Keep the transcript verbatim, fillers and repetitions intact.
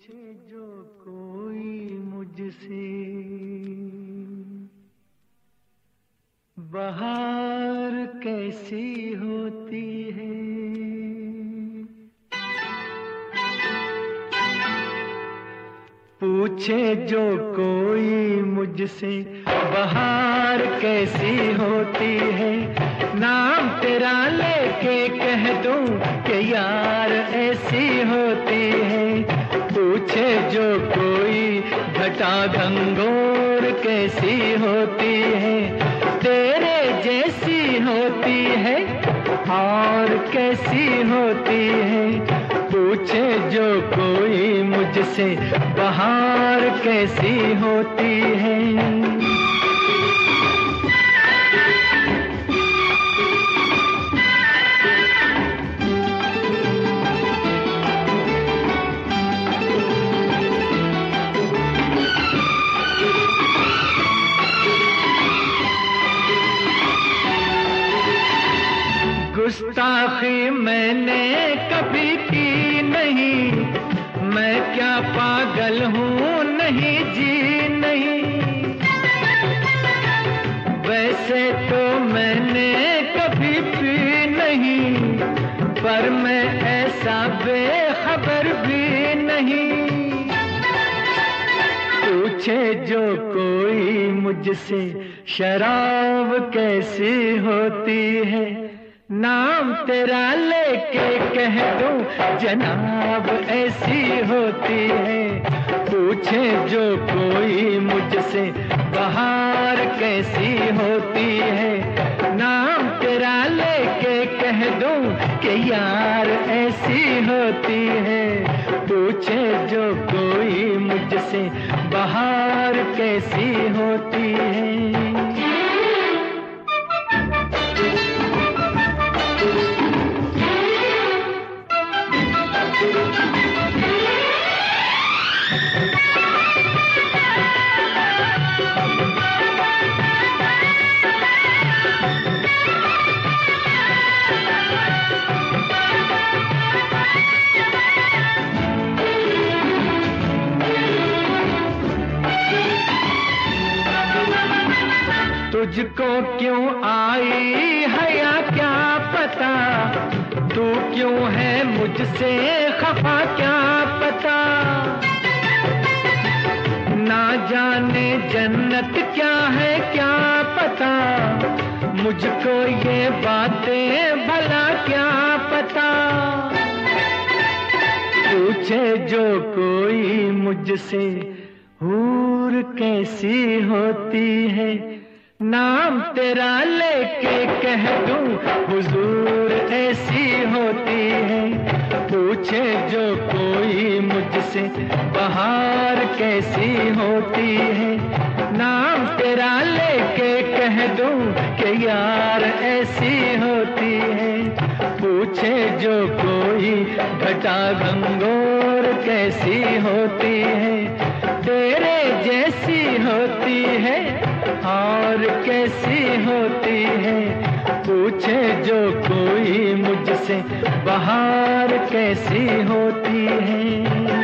पूछे जो कोई मुझसे बहार कैसी होती है, पूछे जो कोई मुझसे बहार कैसी होती है, नाम तेरा लेके कह दूं कि यार ऐसी होती है। पूछे जो कोई घटा घंघोर कैसी होती है, तेरे जैसी होती है और कैसी होती है। पूछे जो कोई मुझसे बहार कैसी होती है। गुस्ताखी मैंने कभी की नहीं, मैं क्या पागल हूँ नहीं जी नहीं। वैसे तो मैंने कभी पी नहीं, पर मैं ऐसा बेखबर भी नहीं। पूछे जो कोई मुझसे शराब कैसी होती है, नाम तेरा लेके कह दूं जनाब ऐसी होती है। पूछे जो कोई मुझसे बहार कैसी होती है, नाम तेरा लेके कह दूं कि यार ऐसी होती है। पूछे जो कोई मुझसे बहार कैसी होती है। तुझको क्यों आई हया क्या पता, तू क्यों है मुझसे खफा क्या पता। ना जाने जन्नत क्या है क्या पता, मुझको ये बातें भला क्या पता। पूछे जो कोई मुझसे हूर कैसी होती है, नाम तेरा लेके कह दूं हुजूर ऐसी होती है। पूछे जो कोई मुझसे बहार कैसी होती है, नाम तेरा लेके कह दूं कि यार ऐसी होती है। पूछे जो कोई घटा घंघोर कैसी होती है, तेरे जैसी होती है और कैसी होती है। पूछे जो कोई मुझसे बहार कैसी होती है।